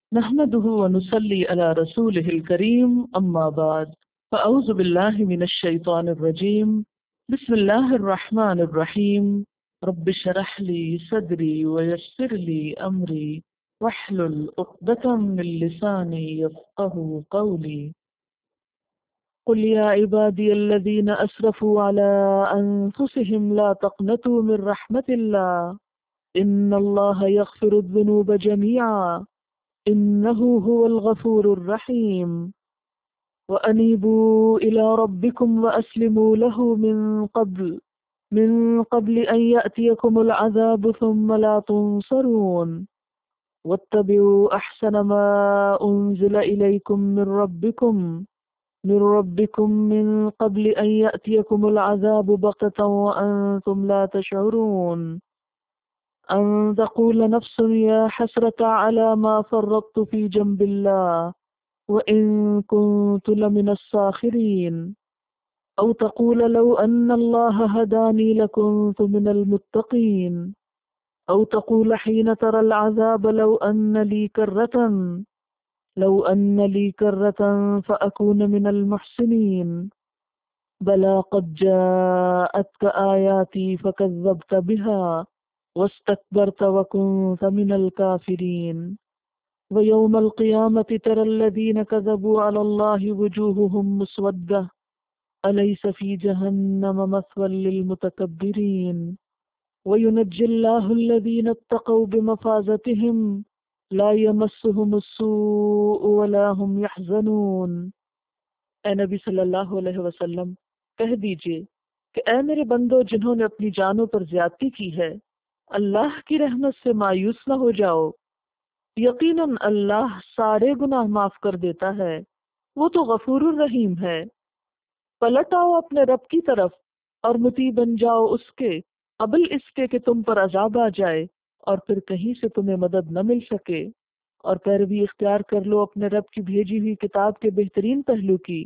نحمده ونصلي على رسوله الكريم أما بعد فأعوذ بالله من الشيطان الرجيم بسم الله الرحمن الرحيم رب اشرح لي صدري ويسر لي أمري واحلل عقدة من لساني يفقه قولي قل يا عبادي الذين أسرفوا على أنفسهم لا تقنطوا من رحمة الله إن الله يغفر الذنوب جميعا إنه هو الغفور الرحيم وأنيبوا إلى ربكم وأسلموا له من قبل أن يأتيكم العذاب ثم لا تنصرون واتبعوا أحسن ما أنزل إليكم من ربكم من قبل أن يأتيكم العذاب بغتة وأنتم لا تشعرون أن تقول نفس يا حسرة على ما فرطت في جنب الله وإن كنت لمن الساخرين أو تقول لو أن الله هداني لكنت من المتقين أو تقول حين ترى العذاب لو أن لي كرة فأكون من المحسنين بلى قد جاءتك آياتي فكذبت بها واستكبرت وكنت من الكافرين ويوم القيامة ترى الذين كذبوا على الله وجوههم مسودة أليس في جهنم مثوى للمتكبرين وينجي الله الذين اتقوا بمفازتهم لا يمسهم السوء ولا هم يحزنون۔ اے نبی صلی اللہ علیہ وسلم کہہ دیجئے کہ اے میرے بندو جنہوں نے اپنی جانوں پر زیادتی کی ہے، اللہ کی رحمت سے مایوس نہ ہو جاؤ، یقیناً اللہ سارے گناہ معاف کر دیتا ہے، وہ تو غفور الرحیم ہے۔ پلٹ آؤ اپنے رب کی طرف اور مطیع بن جاؤ اس کے قبل اس کے کہ تم پر عذاب آ جائے اور پھر کہیں سے تمہیں مدد نہ مل سکے، اور پیروی اختیار کر لو اپنے رب کی بھیجی ہوئی کتاب کے بہترین پہلو کی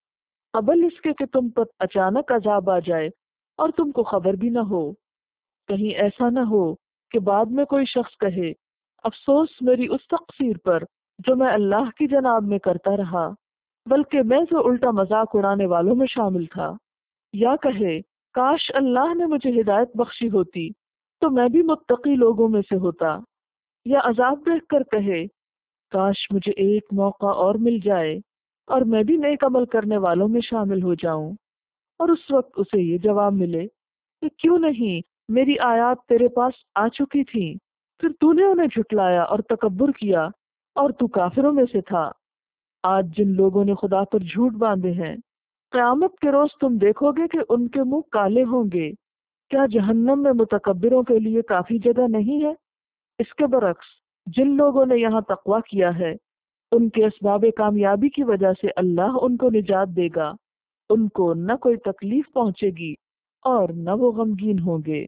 قبل اس کے کہ تم پر اچانک عذاب آ جائے اور تم کو خبر بھی نہ ہو۔ کہیں ایسا نہ ہو کہ بعد میں کوئی شخص کہے افسوس میری اس تقصیر پر جو میں اللہ کی جناب میں کرتا رہا، بلکہ میں تو الٹا مذاق اڑانے والوں میں شامل تھا، یا کہے کاش اللہ نے مجھے ہدایت بخشی ہوتی تو میں بھی متقی لوگوں میں سے ہوتا، یا عذاب دیکھ کر کہے کاش مجھے ایک موقع اور مل جائے اور میں بھی نیک عمل کرنے والوں میں شامل ہو جاؤں، اور اس وقت اسے یہ جواب ملے کہ کیوں نہیں، میری آیات تیرے پاس آ چکی تھیں، پھر تو نے انہیں جھٹلایا اور تکبر کیا اور تو کافروں میں سے تھا۔ آج جن لوگوں نے خدا پر جھوٹ باندھے ہیں، قیامت کے روز تم دیکھو گے کہ ان کے منہ کالے ہوں گے۔ کیا جہنم میں متکبروں کے لیے کافی جگہ نہیں ہے؟ اس کے برعکس جن لوگوں نے یہاں تقویٰ کیا ہے، ان کے اسباب کامیابی کی وجہ سے اللہ ان کو نجات دے گا، ان کو نہ کوئی تکلیف پہنچے گی اور نہ وہ غمگین ہوں گے۔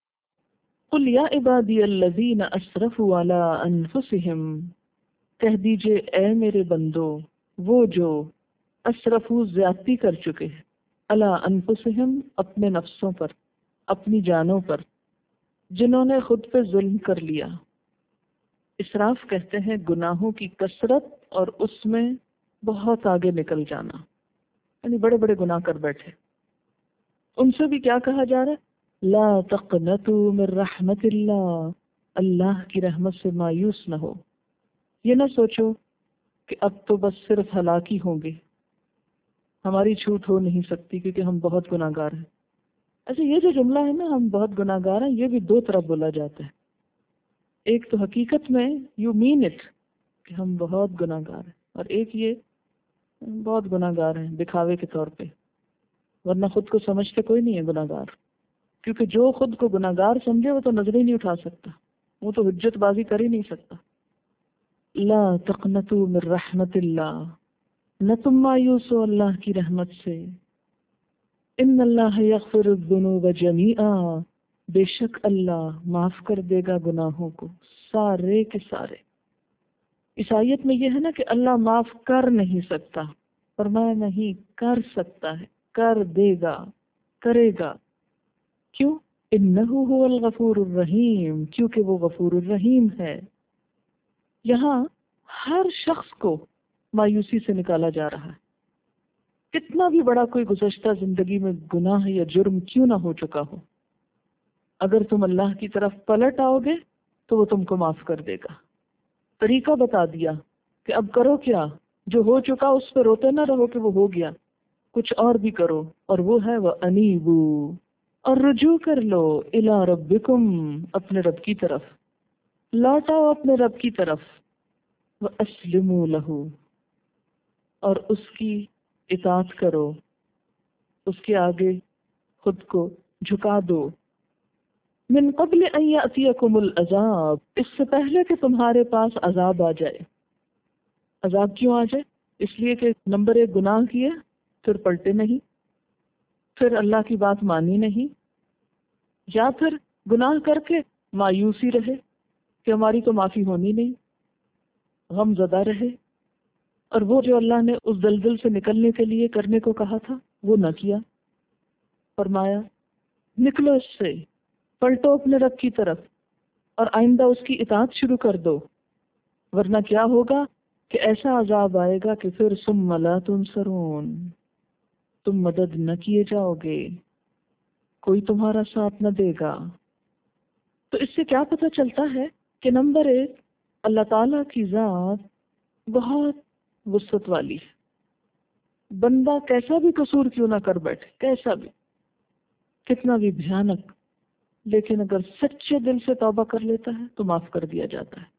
قل یا عبادی الذین اسرفوا علی انفسہم، کہہ دیجئے اے میرے بندو وہ جو اسرفو زیادتی کر چکے ہیں، علی انفسہم اپنے نفسوں پر، اپنی جانوں پر، جنہوں نے خود پہ ظلم کر لیا۔ اسراف کہتے ہیں گناہوں کی کثرت اور اس میں بہت آگے نکل جانا، یعنی بڑے بڑے گناہ کر بیٹھے۔ ان سے بھی کیا کہا جا رہا ہے؟ لا تقنطوا من رحمت اللہ، اللہ کی رحمت سے مایوس نہ ہو۔ یہ نہ سوچو کہ اب تو بس صرف ہلاکی ہوں گے، ہماری چھوٹ ہو نہیں سکتی کیونکہ ہم بہت گناہ گار ہیں۔ ایسے یہ جو جملہ ہے نا، ہم بہت گناہ گار ہیں، یہ بھی دو طرف بولا جاتا ہے۔ ایک تو حقیقت میں یو مین اٹ کہ ہم بہت گناہ گار ہیں، اور ایک یہ بہت گناہ گار ہیں دکھاوے کے طور پہ، ورنہ خود کو سمجھتے کوئی نہیں ہے گناہ گار، کیونکہ جو خود کو گناہ گار سمجھے وہ تو نظر ہی نہیں اٹھا سکتا، وہ تو حجت بازی کر ہی نہیں سکتا۔ لا تقنطوا من رحمت اللہ، نہ تم مایوس ہو اللہ کی رحمت سے۔ ان اللہ یغفر الذنوب جمیعا، بے شک اللہ معاف کر دے گا گناہوں کو سارے کے سارے۔ اس آیت میں یہ ہے نا کہ اللہ معاف کر نہیں سکتا، فرمایا نہیں کر سکتا ہے، کر دے گا، کرے گا۔ کیوں؟ انہ هو الغفور الرحیم، کیونکہ وہ غفور الرحیم ہے۔ یہاں ہر شخص کو مایوسی سے نکالا جا رہا ہے. کتنا بھی بڑا کوئی گزشتہ زندگی میں گناہ یا جرم کیوں نہ ہو چکا ہو، اگر تم اللہ کی طرف پلٹ آؤ گے تو وہ تم کو معاف کر دے گا. طریقہ بتا دیا کہ اب کرو کیا، جو ہو چکا اس پہ روتے نہ رہو کہ وہ ہو گیا، کچھ اور بھی کرو، اور وہ ہے وَأَنِيبُوا، اور رجوع کر لو اِلَىٰ رَبِّكُمْ، اپنے رب کی طرف، لوٹاؤ اپنے رب کی طرف، وَأَسْلِمُوا لَهُ، اور اس کی اطاعت کرو، اس کے آگے خود کو جھکا دو. من قبل ان یأتیکم العذاب، اس سے پہلے کہ تمہارے پاس عذاب آ جائے. عذاب کیوں آ جائے؟ اس لیے کہ نمبر 1 گناہ کیے، پھر پلٹے نہیں، پھر اللہ کی بات مانی نہیں، یا پھر گناہ کر کے مایوسی رہے کہ ہماری تو معافی ہونی نہیں، غم زدہ رہے، اور وہ جو اللہ نے اس دلدل سے نکلنے کے لیے کرنے کو کہا تھا وہ نہ کیا. فرمایا نکلو اس سے، پلٹو اپنے رب کی طرف، اور آئندہ اس کی اطاعت شروع کر دو، ورنہ کیا ہوگا کہ ایسا عذاب آئے گا کہ پھر ثم لا تنصرون، تم مدد نہ کیے جاؤ گے، کوئی تمہارا ساتھ نہ دے گا. تو اس سے کیا پتہ چلتا ہے کہ نمبر 1 اللہ تعالیٰ کی ذات بہت وسعت والی ہے. بندہ کیسا بھی قصور کیوں نہ کر بیٹھے، کیسا بھی، کتنا بھی بھیانک، لیکن اگر سچے دل سے توبہ کر لیتا ہے تو معاف کر دیا جاتا ہے.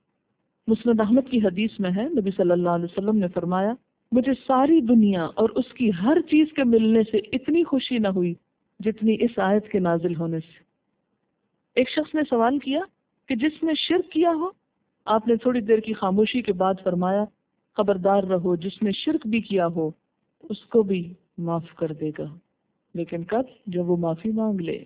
مسند احمد کی حدیث میں ہے، نبی صلی اللہ علیہ وسلم نے فرمایا مجھے ساری دنیا اور اس کی ہر چیز کے ملنے سے اتنی خوشی نہ ہوئی جتنی اس آیت کے نازل ہونے سے. ایک شخص نے سوال کیا کہ جس نے شرک کیا ہو، آپ نے تھوڑی دیر کی خاموشی کے بعد فرمایا خبردار رہو، جس نے شرک بھی کیا ہو اس کو بھی معاف کر دے گا، لیکن کب؟ جب وہ معافی مانگ لے.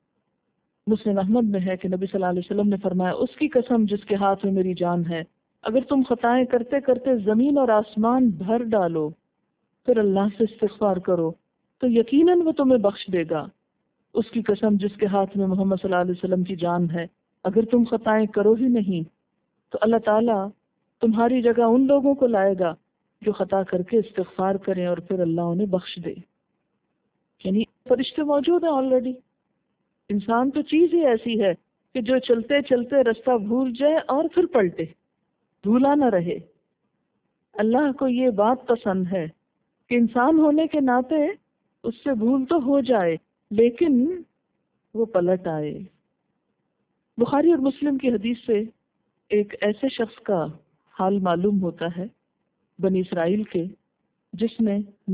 مسلم احمد میں ہے کہ نبی صلی اللہ علیہ وسلم نے فرمایا اس کی قسم جس کے ہاتھ میں میری جان ہے، اگر تم خطائیں کرتے کرتے زمین اور آسمان بھر ڈالو پھر اللہ سے استغفار کرو تو یقیناً وہ تمہیں بخش دے گا. اس کی قسم جس کے ہاتھ میں محمد صلی اللہ علیہ وسلم کی جان ہے، اگر تم خطائیں کرو ہی نہیں تو اللہ تعالیٰ تمہاری جگہ ان لوگوں کو لائے گا جو خطا کر کے استغفار کریں اور پھر اللہ انہیں بخش دے. یعنی فرشتے موجود ہیں آلریڈی. انسان تو چیز ہی ایسی ہے کہ جو چلتے چلتے رستہ بھول جائے اور پھر پلٹے، بھولا نہ رہے. اللہ کو یہ بات پسند ہے کہ انسان ہونے کے ناطے اس سے بھول تو ہو جائے لیکن وہ پلٹ آئے. بخاری اور مسلم کی حدیث سے ایک ایسے شخص کا حال معلوم ہوتا ہے بنی اسرائیل کے، جس نے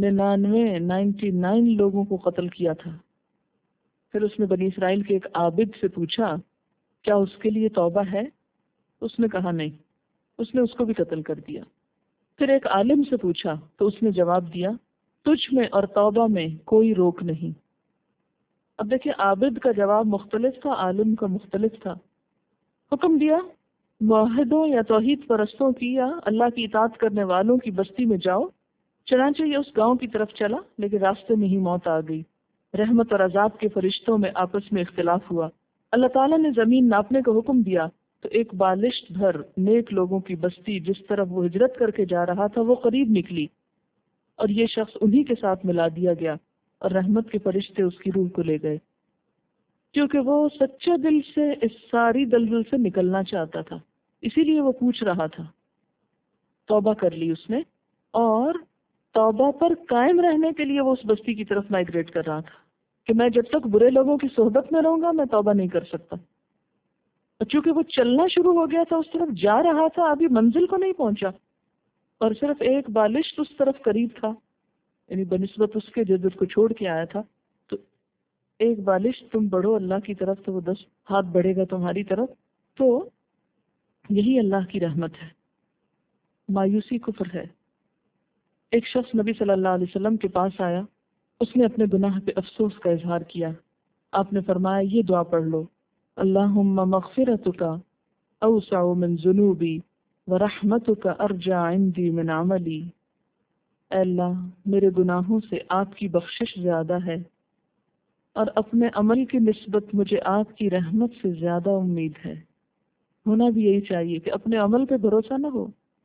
99 لوگوں کو قتل کیا تھا. پھر اس نے بنی اسرائیل کے ایک عابد سے پوچھا کیا اس کے لیے توبہ ہے؟ اس نے کہا نہیں، اس نے اس کو بھی قتل کر دیا. پھر ایک عالم سے پوچھا تو اس نے جواب دیا تجھ میں اور توبہ میں کوئی روک نہیں. اب دیکھیں عابد کا جواب مختلف تھا، عالم کا مختلف تھا. حکم دیا موحدوں یا توحید پرستوں کی یا اللہ کی اطاعت کرنے والوں کی بستی میں جاؤ. چنانچہ یہ اس گاؤں کی طرف چلا لیکن راستے میں ہی موت آ گئی. رحمت اور عذاب کے فرشتوں میں آپس میں اختلاف ہوا. اللہ تعالیٰ نے زمین ناپنے کا حکم دیا تو ایک بالشت بھر نیک لوگوں کی بستی جس طرف وہ ہجرت کر کے جا رہا تھا وہ قریب نکلی اور یہ شخص انہی کے ساتھ ملا دیا گیا اور رحمت کے فرشتے اس کی روح کو لے گئے، کیونکہ وہ سچے دل سے اس ساری دلدل سے نکلنا چاہتا تھا. اسی لیے وہ پوچھ رہا تھا. توبہ کر لی اس نے، اور توبہ پر قائم رہنے کے لیے وہ اس بستی کی طرف مائگریٹ کر رہا تھا کہ میں جب تک برے لوگوں کی صحبت میں رہوں گا میں توبہ نہیں کر سکتا. اور چونکہ وہ چلنا شروع ہو گیا تھا، اس طرف جا رہا تھا، ابھی منزل کو نہیں پہنچا اور صرف ایک بالشت اس طرف قریب تھا، یعنی بنسبت اس کے جد کو چھوڑ کے آیا تھا. تو ایک بالشت تم بڑھو اللہ کی طرف تو وہ 10 ہاتھ بڑھے گا تمہاری طرف. تو یہی اللہ کی رحمت ہے. مایوسی کفر ہے. ایک شخص نبی صلی اللہ علیہ وسلم کے پاس آیا، اس نے اپنے گناہ پہ افسوس کا اظہار کیا. آپ نے فرمایا یہ دعا پڑھ لو، اللہم مغفرتک اوسع من ذنوبی ورحمتک ارجع عندی من عملی. اے اللہ میرے گناہوں سے آپ کی بخشش زیادہ ہے اور اپنے عمل کی نسبت مجھے آپ کی رحمت سے زیادہ امید ہے. ہونا بھی یہی چاہیے کہ اپنے عمل پہ بھروسہ نہ ہو،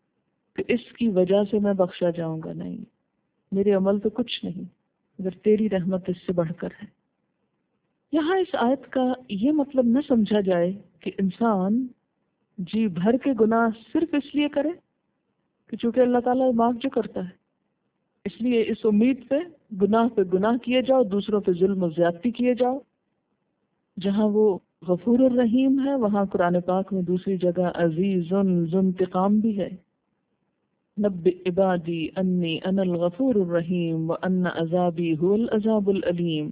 کہ اس کی وجہ سے میں بخشا جاؤں گا، نہیں، میرے عمل تو کچھ نہیں اگر تیری رحمت اس سے بڑھ کر ہے۔ یہاں اس آیت کا یہ مطلب نہ سمجھا جائے کہ انسان جی بھر کے گناہ صرف اس لیے کرے کہ چونکہ اللہ تعالیٰ معاف جو کرتا ہے، اس لیے اس امید پہ گناہ کیے جاؤ، دوسروں پہ ظلم و زیادتی کیے جاؤ۔ جہاں وہ غفور الرحیم ہے، وہاں قرآن پاک میں دوسری جگہ عزیز ذو انتقام بھی ہے۔ نبئ عبادی انی انا الغفور الرحیم وان عذابی هو العذاب العلیم۔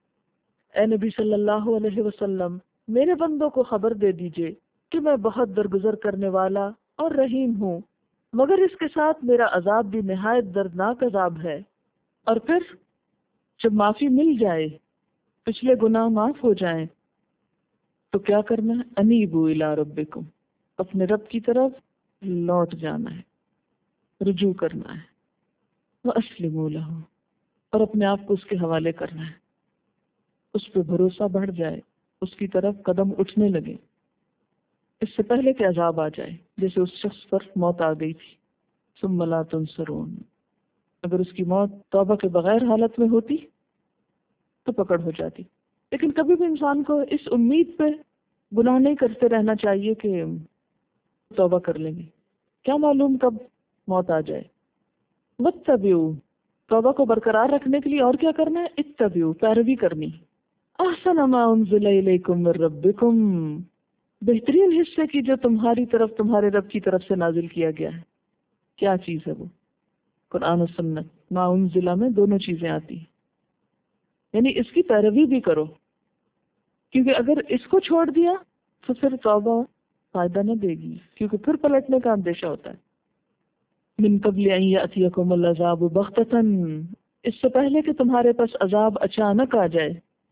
اے نبی صلی اللہ علیہ وسلم، میرے بندوں کو خبر دے دیجئے کہ میں بہت درگزر کرنے والا اور رحیم ہوں، مگر اس کے ساتھ میرا عذاب بھی نہایت دردناک عذاب ہے۔ اور پھر جب معافی مل جائے، پچھلے گناہ معاف ہو جائیں، تو کیا کرنا ہے؟ انیبوا الی ربکم، اپنے رب کی طرف لوٹ جانا ہے، رجوع کرنا ہے، واسلموا لہ، اور اپنے آپ کو اس کے حوالے کرنا ہے، اس پہ بھروسہ بڑھ جائے، اس کی طرف قدم اٹھنے لگے، اس سے پہلے کہ عذاب آ جائے، جیسے اس شخص پر موت آ گئی تھی، ثم لا تنصرون۔ اگر اس کی موت توبہ کے بغیر حالت میں ہوتی تو پکڑ ہو جاتی۔ لیکن کبھی بھی انسان کو اس امید پہ گناہ نہیں کرتے رہنا چاہیے کہ توبہ کر لیں گے، کیا معلوم کب موت آ جائے۔ واتبعوا، توبہ کو برقرار رکھنے کے لیے اور کیا کرنا ہے؟ اتبعوا، پیروی کرنی، احسن ما انزل الیکم من ربکم، بہترین حصے کی جو تمہاری طرف تمہارے رب کی طرف سے نازل کیا گیا ہے۔ کیا چیز ہے وہ؟ قرآن و سنت۔ ما انزلہ میں دونوں چیزیں آتی ہیں، یعنی اس کی پیروی بھی کرو، کیونکہ اگر اس کو چھوڑ دیا تو پھر توبہ فائدہ نہ دے گی، کیونکہ پھر پلٹنے کا اندیشہ ہوتا ہے۔ من قبل ان یأتیکم العذاب بغتۃ، اس سے پہلے کہ تمہارے پاس عذاب اچانک آ جائے،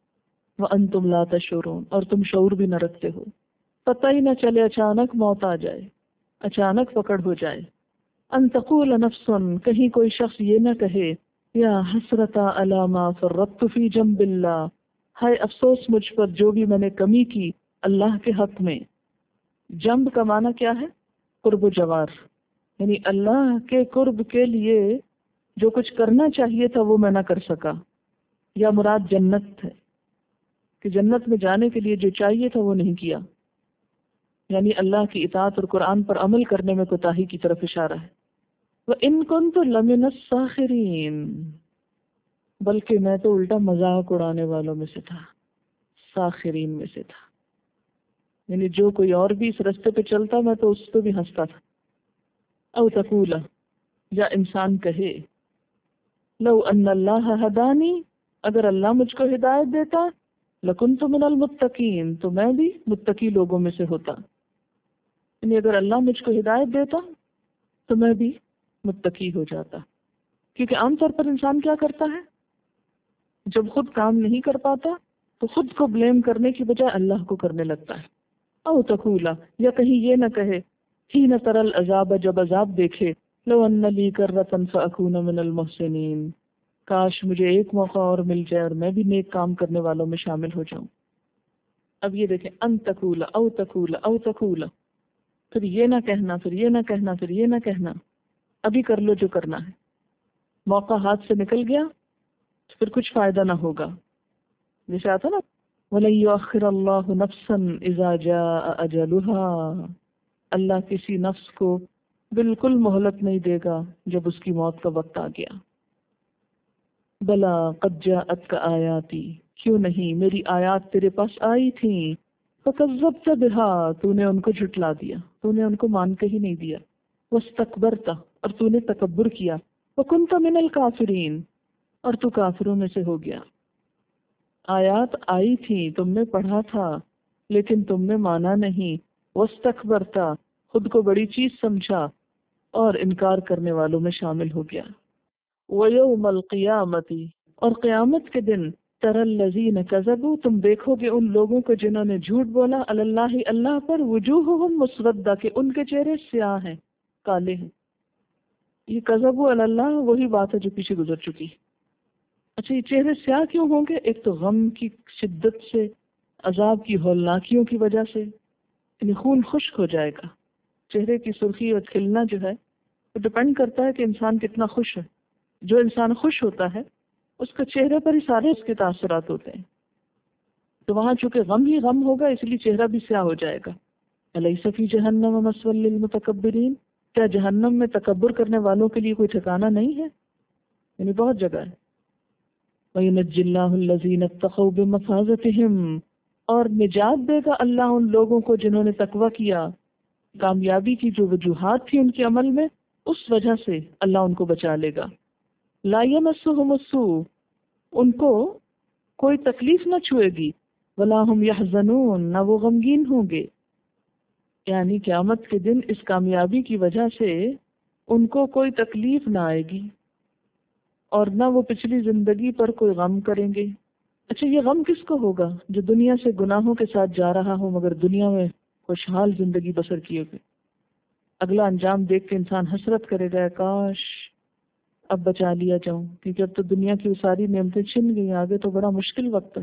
وانتم لا تشعرون، اور تم شعور بھی نہ رکھتے ہو، پتہ ہی نہ چلے، اچانک موت آ جائے، اچانک پکڑ ہو جائے۔ ان تقول نفس، کہیں کوئی شخص یہ نہ کہے، یا حسرتا علی ما فرطت فی جنب اللہ، ہائے افسوس مجھ پر جو بھی میں نے کمی کی اللہ کے حق میں۔ جنب کا معنی کیا ہے؟ قرب و جوار، یعنی اللہ کے قرب کے لیے جو کچھ کرنا چاہیے تھا وہ میں نہ کر سکا، یا مراد جنت ہے کہ جنت میں جانے کے لیے جو چاہیے تھا وہ نہیں کیا، یعنی اللہ کی اطاعت اور قرآن پر عمل کرنے میں کوتاہی کی طرف اشارہ ہے۔ وَإِن كُنتُ لَمِنَ السَّاخِرِينَ، بلکہ میں تو الٹا مذاق اڑانے والوں میں سے تھا، ساخرین میں سے تھا، یعنی جو کوئی اور بھی اس رستے پہ چلتا میں تو اس پہ بھی ہنستا تھا۔ او تقولا، یا انسان کہے، لو ان اللہ ہدانی، اگر اللہ مجھ کو ہدایت دیتا، لکنت من المتقین، تو میں بھی متقی لوگوں میں سے ہوتا، یعنی اگر اللہ مجھ کو ہدایت دیتا تو میں بھی متقی ہو جاتا۔ کیونکہ عام طور پر انسان کیا کرتا ہے، جب خود کام نہیں کر پاتا تو خود کو بلیم کرنے کی بجائے اللہ کو کرنے لگتا ہے۔ او تقولا، یا کہیں یہ نہ کہے، حین تری العذاب، جب عذاب دیکھے، لو ان لی کرۃ فاکون من المحسنین، کاش مجھے ایک موقع اور مل جائے اور میں بھی نیک کام کرنے والوں میں شامل ہو جاؤں۔ اب یہ دیکھیں، ان تقولا او تقولا او تقولا، پھر یہ نہ کہنا، پھر یہ نہ کہنا، پھر یہ نہ کہنا، ابھی کر لو جو کرنا ہے، موقع ہاتھ سے نکل گیا تو پھر کچھ فائدہ نہ ہوگا۔ جیسے آتا نا، وَلَن يُؤَخِّرَ اللَّهُ نَفْسًا إِذَا جَاءَ أَجَلُهَا، اللہ کسی نفس کو بالکل مہلت نہیں دے گا جب اس کی موت کا وقت آ گیا۔ بلا قد جاءتک آیاتی، کیوں نہیں میری آیات تیرے پاس آئی تھیں، فکذبت بها، تو نے ان کو جھٹلا دیا، تو نے ان کو مان کے ہی نہیں دیا، واستکبرت، اور تو نے تکبر کیا، وکنت من الکافرین، اور تو کافروں میں سے ہو گیا۔ آیات آئی تھی، تم نے پڑھا تھا، لیکن تم نے مانا نہیں، واستکبرت، خود کو بڑی چیز سمجھا اور انکار کرنے والوں میں شامل ہو گیا۔ وَيَوْمَ الْقِيَامَةِ، اور قیامت کے دن، تَرَى الَّذِينَ كَذَبُوا، تم دیکھو گے ان لوگوں کو جنہوں نے جھوٹ بولا، علی اللہ، اللہ پر، وجوہہم مسودہ، کہ ان کے چہرے سیاہ ہیں، کالے ہیں۔ یہ کذبوا علی اللہ وہی بات ہے جو پیچھے گزر چکی۔ اچھا، یہ چہرے سیاہ کیوں ہوں گے؟ ایک تو غم کی شدت سے، عذاب کی ہولناکیوں کی وجہ سے، یعنی خون خشک ہو جائے گا، چہرے کی سرخی اور کھلنا جو ہے تو ڈپینڈ کرتا ہے کہ انسان کتنا خوش ہے. جو انسان خوش ہوتا ہے اس کے چہرے پر ہی سارے اس کے تاثرات ہوتے ہیں. تو وہاں چونکہ غم ہی غم ہوگا اس لیے چہرہ بھی سیاہ ہو جائے گا. الیس فی جہنم مثوی للمتکبرین، کیا جہنم میں تکبر کرنے والوں کے لیے کوئی ٹھکانہ نہیں ہے؟ یعنی بہت جگہ ہے. وَيُنَجِّي اللَّهُ الَّذِينَ اتَّقَوْا بِمَفَازَتِهِمْ، اور نجات دے گا اللہ ان لوگوں کو جنہوں نے تقوی کیا. کامیابی کی جو وجوہات تھی ان کے عمل میں، اس وجہ سے اللہ ان کو بچا لے گا. لا يمسهم السوء، ان کو کوئی تکلیف نہ چھوئے گی. ولا هم يحزنون، نہ وہ غمگین ہوں گے. یعنی قیامت کے دن اس کامیابی کی وجہ سے ان کو کوئی تکلیف نہ آئے گی اور نہ وہ پچھلی زندگی پر کوئی غم کریں گے. اچھا یہ غم کس کو ہوگا؟ جو دنیا سے گناہوں کے ساتھ جا رہا ہو مگر دنیا میں خوشحال زندگی بسر کیے ہوئے. اگلا انجام دیکھ کے انسان حسرت کرے گا کاش اب بچا لیا جاؤں، کیونکہ اب تو دنیا کی ساری نعمتیں چھن گئی، آگے تو بڑا مشکل وقت ہے.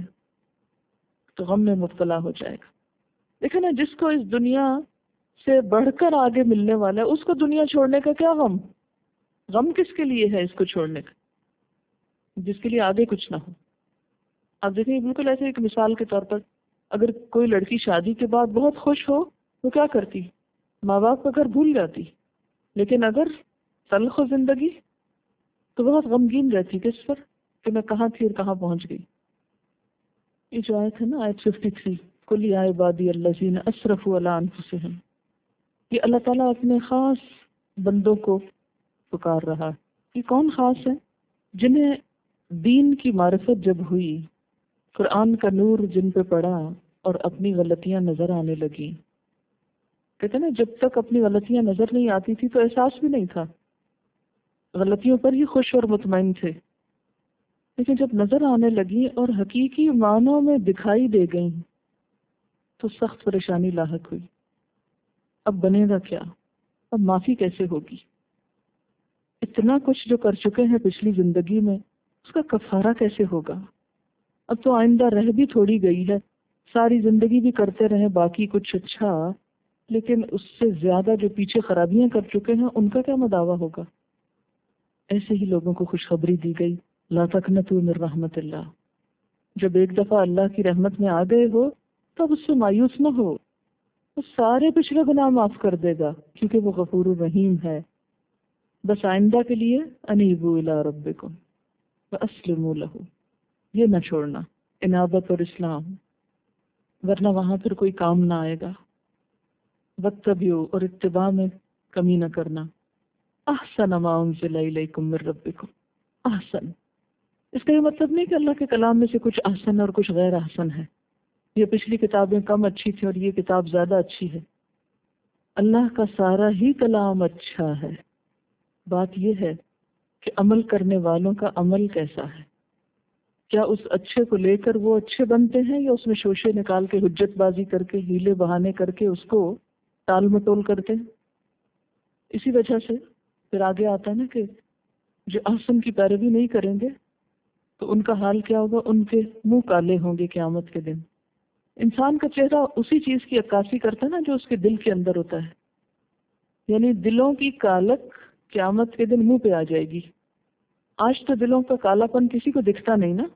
تو غم میں مبتلا ہو جائے گا. دیکھیں نا، جس کو اس دنیا سے بڑھ کر آگے ملنے والا ہے اس کو دنیا چھوڑنے کا کیا غم؟ غم کس کے لیے ہے اس کو چھوڑنے کا؟ جس کے لیے آگے کچھ نہ ہو. آپ دیکھیں بالکل ایسے ایک مثال کے طور پر، اگر کوئی لڑکی شادی کے بعد بہت خوش ہو تو کیا کرتی؟ ماں باپ کا گھر بھول جاتی. لیکن اگر تلخ ہو زندگی تو بہت غمگین رہتی. کس پر؟ کہ میں کہاں تھی اور کہاں پہنچ گئی. یہ جو آیت ہے نا، آیت 53، قل یا عبادی الذین اسرفوا علی انفسہم، یہ اللہ تعالیٰ اپنے خاص بندوں کو پکار رہا ہے. یہ کون خاص ہے؟ جنہیں دین کی معرفت جب ہوئی، قرآن کا نور جن پہ پڑا اور اپنی غلطیاں نظر آنے لگی. کہتے ہیں نا، جب تک اپنی غلطیاں نظر نہیں آتی تھی تو احساس بھی نہیں تھا، غلطیوں پر ہی خوش اور مطمئن تھے. لیکن جب نظر آنے لگی اور حقیقی معنوں میں دکھائی دے گئیں تو سخت پریشانی لاحق ہوئی. اب بنے گا کیا؟ اب معافی کیسے ہوگی؟ اتنا کچھ جو کر چکے ہیں پچھلی زندگی میں، اس کا کفارہ کیسے ہوگا؟ اب تو آئندہ رہ بھی تھوڑی گئی ہے، ساری زندگی بھی کرتے رہیں باقی کچھ اچھا، لیکن اس سے زیادہ جو پیچھے خرابیاں کر چکے ہیں ان کا کیا مداوع ہوگا؟ ایسے ہی لوگوں کو خوشخبری دی گئی، لا تقنطوا من رحمت اللہ. جب ایک دفعہ اللہ کی رحمت میں آ گئے ہو تب اس سے مایوس نہ ہو، وہ سارے پچھلے گناہ معاف کر دے گا کیونکہ وہ غفور الرحیم ہے. بس آئندہ کے لیے انیبوا الی ربکم واسلموا لہ، یہ نہ چھوڑنا، انابت اور اسلام، ورنہ وہاں پھر کوئی کام نہ آئے گا. واتبعوا، اور اتباع میں کمی نہ کرنا. احسن ما انزل الیکم من ربکم، احسن، اس کا یہ مطلب نہیں کہ اللہ کے کلام میں سے کچھ احسن اور کچھ غیر احسن ہے. یہ پچھلی کتابیں کم اچھی تھی اور یہ کتاب زیادہ اچھی ہے. اللہ کا سارا ہی کلام اچھا ہے. بات یہ ہے کہ عمل کرنے والوں کا عمل کیسا ہے. کیا اس اچھے کو لے کر وہ اچھے بنتے ہیں یا اس میں شوشے نکال کے حجت بازی کر کے ہیلے بہانے کر کے اس کو ٹال مٹول کرتے ہیں. اسی وجہ سے پھر آگے آتا ہے نا کہ جو احسن کی پیروی نہیں کریں گے تو ان کا حال کیا ہوگا؟ ان کے منہ کالے ہوں گے قیامت کے دن. انسان کا چہرہ اسی چیز کی عکاسی کرتا ہے نا جو اس کے دل کے اندر ہوتا ہے. یعنی دلوں کی کالک قیامت کے دن منہ پہ آ جائے گی. آج تو دلوں کا کالا پن کسی کو دکھتا نہیں نا.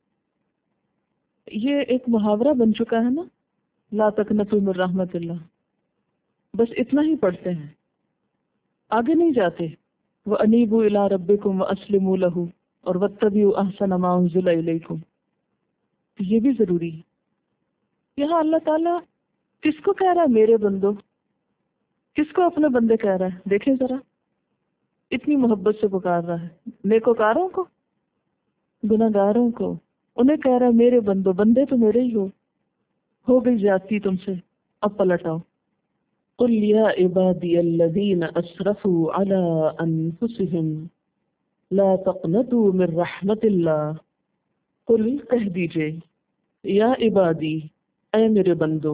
یہ ایک محاورہ بن چکا ہے نا، لا تقنطوا من رحمت اللہ. بس اتنا ہی پڑھتے ہیں، آگے نہیں جاتے. وَأَنِيبُوا إِلَىٰ رَبِّكُمْ وَأَسْلِمُوا لَهُ، اور وَاتَّبِعُوا أَحْسَنَ مَا أُنزِلَ إِلَيْكُمْ. یہ بھی ضروری ہے. یہاں اللہ تعالیٰ کس کو کہہ رہا ہے میرے بندو؟ کس کو اپنے بندے کہہ رہا ہے؟ دیکھیں ذرا، اتنی محبت سے پکار رہا ہے. نیکوکاروں کو، گناہگاروں کو، انہیں کہہ رہا ہے میرے بندو. بندے تو میرے ہی ہو گئی زیادتی تم سے، اب پلٹ آؤ. قل یا عبادی الذین اسرفوا علی انفسہم لا تقنطوا من رحمت اللہ. قل، کہہ دیجئے، یا عبادی، اے میرے بندو،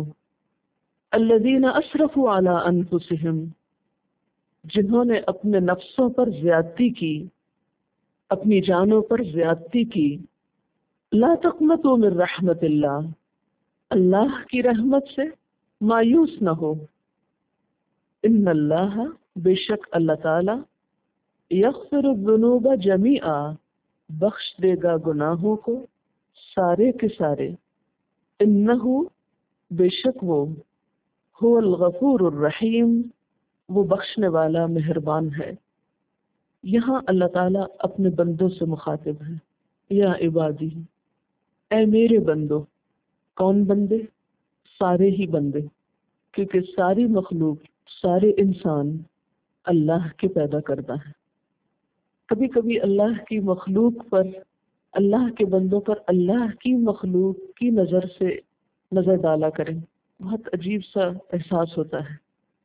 الذین اسرفوا علی انفسہم، جنہوں نے اپنے نفسوں پر زیادتی کی، اپنی جانوں پر زیادتی کی. لا تقنطوا من رحمت اللہ، اللہ کی رحمت سے مایوس نہ ہو. ان اللہ، بے شک اللہ تعالی، یغفر الذنوب جمیعا، بخش دے گا گناہوں کو سارے کے سارے، انہو بے شک وہ، هو الغفور الرحیم وہ بخشنے والا مہربان ہے۔ یہاں اللہ تعالیٰ اپنے بندوں سے مخاطب ہے، یا عبادی، اے میرے بندو۔ کون بندے؟ سارے ہی بندے، کیونکہ ساری مخلوق، سارے انسان اللہ کے پیدا کردہ ہیں۔ کبھی کبھی اللہ کی مخلوق پر، اللہ کے بندوں پر اللہ کی مخلوق کی نظر سے نظر ڈالا کریں، بہت عجیب سا احساس ہوتا ہے۔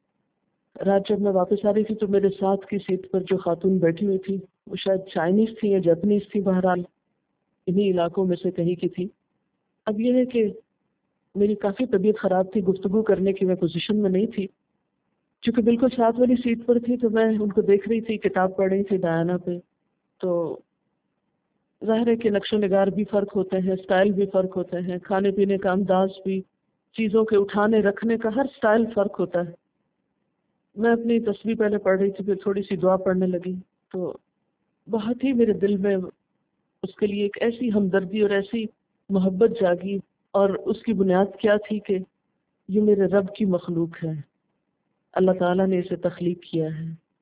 رات جب میں واپس آ رہی تھی تو میرے ساتھ کی سیٹ پر جو خاتون بیٹھی ہوئی تھی وہ شاید چائنیز تھی یا جاپنیز تھی، بہرحال انہی علاقوں میں سے کہیں کی تھی۔ اب یہ ہے کہ میری کافی طبیعت خراب تھی، گفتگو کرنے کی میں پوزیشن میں نہیں تھی، چونکہ بالکل ساتھ والی سیٹ پر تھی تو میں ان کو دیکھ رہی تھی، کتاب پڑھ رہی تھی ڈیانا پہ۔ تو ظاہر ہے کہ نقش و نگار بھی فرق ہوتے ہیں، سٹائل بھی فرق ہوتے ہیں، کھانے پینے کا انداز بھی، چیزوں کے اٹھانے رکھنے کا ہر سٹائل فرق ہوتا ہے۔ میں اپنی تسبیح پہلے پڑھ رہی تھی، پھر تھوڑی سی دعا پڑھنے لگی، تو بہت ہی میرے دل میں اس کے لیے ایک ایسی ہمدردی اور ایسی محبت جاگی، اور اس کی بنیاد کیا تھی کہ یہ میرے رب کی مخلوق ہے، اللہ تعالیٰ نے اسے تخلیق کیا ہے،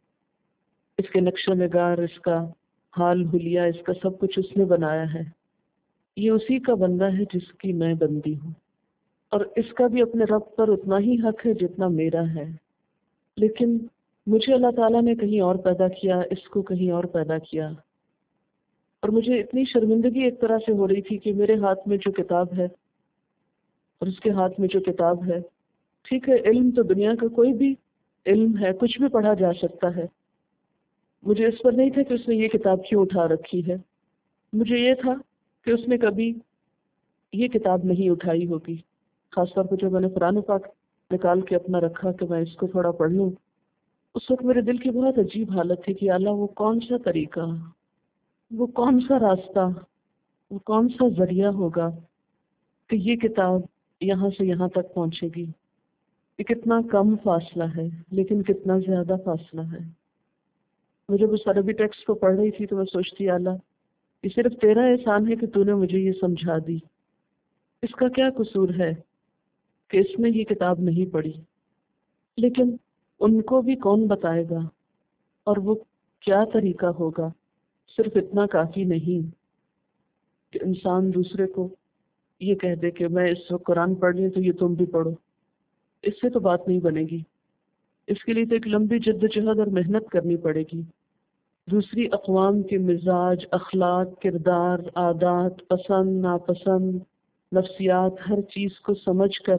اس کے نقش و نگار، اس کا حال حلیہ، اس کا سب کچھ اس نے بنایا ہے۔ یہ اسی کا بندہ ہے جس کی میں بندی ہوں، اور اس کا بھی اپنے رب پر اتنا ہی حق ہے جتنا میرا ہے۔ لیکن مجھے اللہ تعالیٰ نے کہیں اور پیدا کیا، اس کو کہیں اور پیدا کیا، اور مجھے اتنی شرمندگی ایک طرح سے ہو رہی تھی کہ میرے ہاتھ میں جو کتاب ہے اور اس کے ہاتھ میں جو کتاب ہے، ٹھیک ہے علم تو دنیا کا کوئی بھی علم ہے، کچھ بھی پڑھا جا سکتا ہے، مجھے اس پر نہیں تھا کہ اس نے یہ کتاب کیوں اٹھا رکھی ہے، مجھے یہ تھا کہ اس نے کبھی یہ کتاب نہیں اٹھائی ہوگی۔ خاص طور پر جب میں نے قرآن پاک نکال کے اپنا رکھا کہ میں اس کو تھوڑا پڑھ لوں، اس وقت میرے دل کی بہت عجیب حالت تھی کہ اللہ وہ کون سا طریقہ، وہ کون سا راستہ، وہ کون سا ذریعہ ہوگا کہ یہ کتاب یہاں سے یہاں تک پہنچے گی۔ یہ کتنا کم فاصلہ ہے لیکن کتنا زیادہ فاصلہ ہے۔ میں جب اس عربی ٹیکسٹ کو پڑھ رہی تھی تو میں سوچتی اللہ یہ صرف تیرا احسان ہے کہ تو نے مجھے یہ سمجھا دی، اس کا کیا قصور ہے کہ اس نے یہ کتاب نہیں پڑھی۔ لیکن ان کو بھی کون بتائے گا، اور وہ کیا طریقہ ہوگا؟ صرف اتنا کافی نہیں کہ انسان دوسرے کو یہ کہہ دے کہ میں اس وقت قرآن پڑھ رہی ہوں تو یہ تم بھی پڑھو، اس سے تو بات نہیں بنے گی۔ اس کے لیے تو ایک لمبی جدوجہد اور محنت کرنی پڑے گی، دوسری اقوام کے مزاج، اخلاق، کردار، عادات، پسند ناپسند، نفسیات، ہر چیز کو سمجھ کر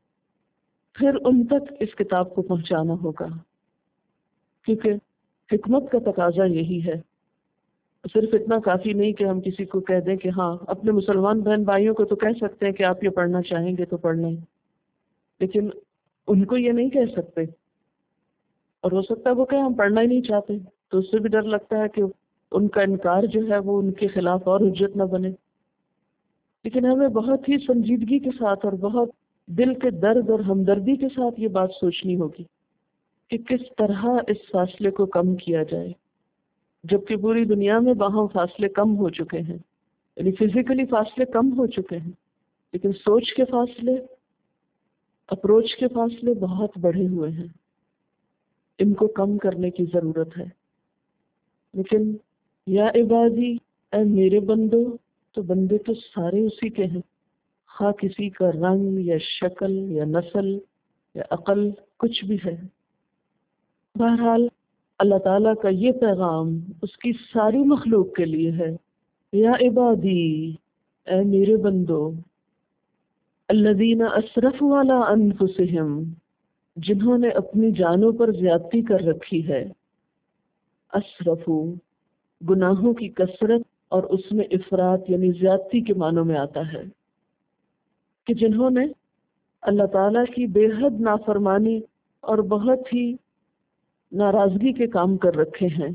پھر ان تک اس کتاب کو پہنچانا ہوگا، کیونکہ حکمت کا تقاضا یہی ہے۔ صرف اتنا کافی نہیں کہ ہم کسی کو کہہ دیں کہ ہاں، اپنے مسلمان بہن بھائیوں کو تو کہہ سکتے ہیں کہ آپ یہ پڑھنا چاہیں گے تو پڑھ لیں، لیکن ان کو یہ نہیں کہہ سکتے، اور ہو سکتا ہے وہ کہ ہم پڑھنا ہی نہیں چاہتے، تو اس سے بھی ڈر لگتا ہے کہ ان کا انکار جو ہے وہ ان کے خلاف اور حجت نہ بنے۔ لیکن ہمیں بہت ہی سنجیدگی کے ساتھ اور بہت دل کے درد اور ہمدردی کے ساتھ یہ بات سوچنی ہوگی کہ کس طرح اس فاصلے کو کم کیا جائے، جبکہ پوری دنیا میں باہم فاصلے کم ہو چکے ہیں، یعنی فزیکلی فاصلے کم ہو چکے ہیں، لیکن سوچ کے فاصلے، اپروچ کے فاصلے بہت بڑھے ہوئے ہیں، ان کو کم کرنے کی ضرورت ہے۔ لیکن یا عبادی، اے میرے بندو، تو بندے تو سارے اسی کے ہیں، خواہ کسی کا رنگ یا شکل یا نسل یا عقل کچھ بھی ہے۔ بہرحال اللہ تعالیٰ کا یہ پیغام اس کی ساری مخلوق کے لیے ہے، یا عبادی، اے میرے بندو، الذین اسرفوا علی انفسہم، جنہوں نے اپنی جانوں پر زیادتی کر رکھی ہے۔ اسرفو گناہوں کی کثرت اور اس میں افراط یعنی زیادتی کے معنوں میں آتا ہے، کہ جنہوں نے اللہ تعالیٰ کی بے حد نافرمانی اور بہت ہی ناراضگی کے کام کر رکھے ہیں۔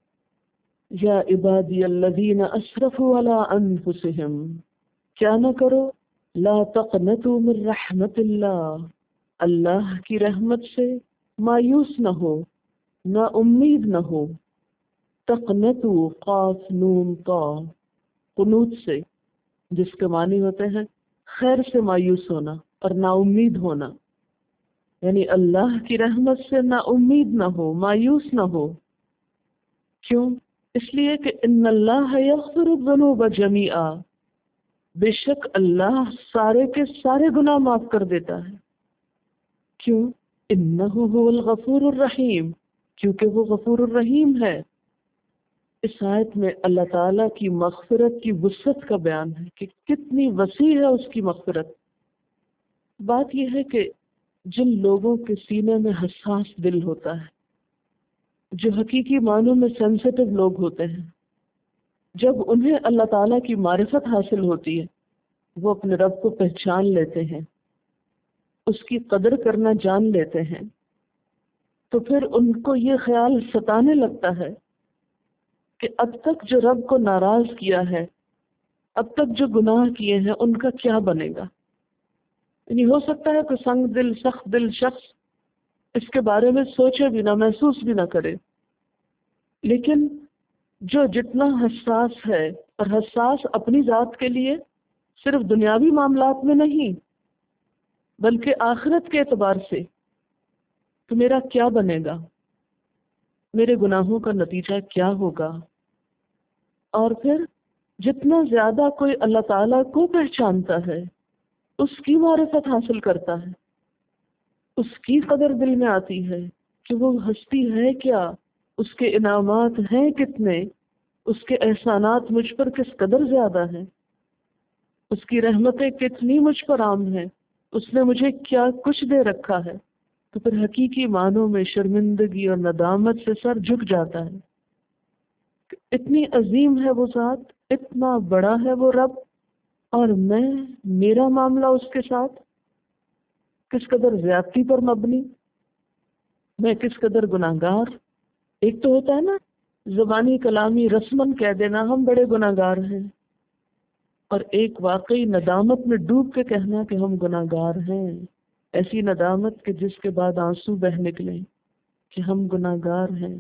یا عبادی الذین اسرفوا علی انفسہم، کیا نہ کرو، لا تقنطوا من رحمت اللہ، اللہ کی رحمت سے مایوس نہ ہو، نا امید نہ ہو۔ تقنطوا قاف نون طا، قنوت سے، جس کے معنی ہوتے ہیں خیر سے مایوس ہونا اور نا امید ہونا، یعنی اللہ کی رحمت سے نا امید نہ ہو، مایوس نہ ہو۔ کیوں؟ اس لیے کہ ان اللہ یغفر الذنوب جمیعا، بے شک اللہ سارے کے سارے گناہ معاف کر دیتا ہے۔ کیوں؟ انہ هو الغفور الرحیم، کیونکہ وہ غفور الرحیم ہے۔ اس آیت میں اللہ تعالیٰ کی مغفرت کی وسعت کا بیان ہے کہ کتنی وسیع ہے اس کی مغفرت۔ بات یہ ہے کہ جن لوگوں کے سینے میں حساس دل ہوتا ہے، جو حقیقی معنوں میں سینسیٹیو لوگ ہوتے ہیں، جب انہیں اللہ تعالیٰ کی معرفت حاصل ہوتی ہے، وہ اپنے رب کو پہچان لیتے ہیں، اس کی قدر کرنا جان لیتے ہیں، تو پھر ان کو یہ خیال ستانے لگتا ہے کہ اب تک جو رب کو ناراض کیا ہے، اب تک جو گناہ کیے ہیں، ان کا کیا بنے گا۔ یعنی ہو سکتا ہے کہ سنگ دل سخت دل شخص اس کے بارے میں سوچے بھی نہ، محسوس بھی نہ کرے، لیکن جو جتنا حساس ہے، اور حساس اپنی ذات کے لیے صرف دنیاوی معاملات میں نہیں بلکہ آخرت کے اعتبار سے، کہ میرا کیا بنے گا، میرے گناہوں کا نتیجہ کیا ہوگا، اور پھر جتنا زیادہ کوئی اللہ تعالیٰ کو پہچانتا ہے، اس کی معرفت حاصل کرتا ہے، اس کی قدر دل میں آتی ہے کہ وہ ہستی ہے کیا، اس کے انعامات ہیں کتنے، اس کے احسانات مجھ پر کس قدر زیادہ ہیں، اس کی رحمتیں کتنی مجھ پر عام ہیں، اس نے مجھے کیا کچھ دے رکھا ہے، تو پھر حقیقی معنوں میں شرمندگی اور ندامت سے سر جھک جاتا ہے۔ اتنی عظیم ہے وہ ذات، اتنا بڑا ہے وہ رب، اور میرا معاملہ اس کے ساتھ کس قدر زیادتی پر مبنی، میں کس قدر گناہگار۔ ایک تو ہوتا ہے نا زبانی کلامی رسمن کہہ دینا ہم بڑے گناہگار ہیں، اور ایک واقعی ندامت میں ڈوب کے کہنا کہ ہم گناہگار ہیں، ایسی ندامت کہ جس کے بعد آنسو بہ نکلیں کہ ہم گناہگار ہیں،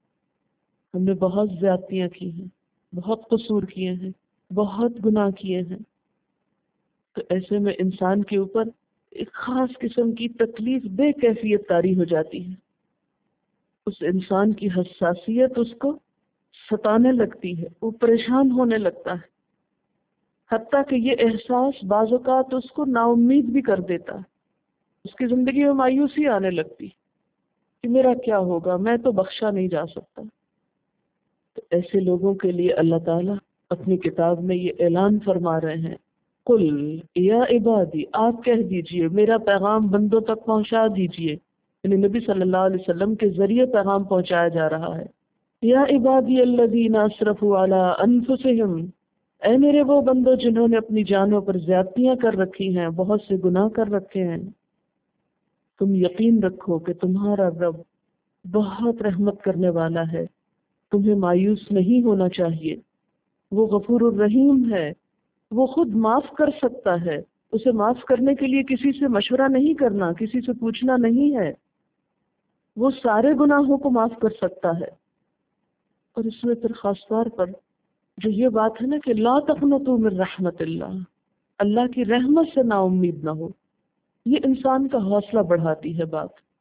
ہم نے بہت زیادتیاں کی ہیں، بہت قصور کیے ہیں، بہت گناہ کیے ہیں۔ تو ایسے میں انسان کے اوپر ایک خاص قسم کی تکلیف دہ کیفیت طاری ہو جاتی ہے، اس انسان کی حساسیت اس کو ستانے لگتی ہے، وہ پریشان ہونے لگتا ہے، حتیٰ کہ یہ احساس بعض اوقات اس کو نا امید بھی کر دیتا ہے، اس کی زندگی میں مایوسی آنے لگتی کہ میرا کیا ہوگا، میں تو بخشا نہیں جا سکتا۔ تو ایسے لوگوں کے لیے اللہ تعالیٰ اپنی کتاب میں یہ اعلان فرما رہے ہیں، قل یا عبادی، آپ کہہ دیجئے، میرا پیغام بندوں تک پہنچا دیجئے، یعنی نبی صلی اللہ علیہ وسلم کے ذریعے پیغام پہنچایا جا رہا ہے۔ یا عبادی الذین اسرفوا علی انفسہم، اے میرے وہ بندو جنہوں نے اپنی جانوں پر زیادتیاں کر رکھی ہیں، بہت سے گناہ کر رکھے ہیں، تم یقین رکھو کہ تمہارا رب بہت رحمت کرنے والا ہے، تمہیں مایوس نہیں ہونا چاہیے، وہ غفور الرحیم ہے، وہ خود معاف کر سکتا ہے، اسے معاف کرنے کے لیے کسی سے مشورہ نہیں کرنا، کسی سے پوچھنا نہیں ہے، وہ سارے گناہوں کو معاف کر سکتا ہے۔ اور اس میں پھر خاص طور پر جو یہ بات ہے نا کہ لا تقنطوا من رحمت اللہ، اللہ کی رحمت سے نا امید نہ ہو، یہ انسان کا حوصلہ بڑھاتی ہے بات۔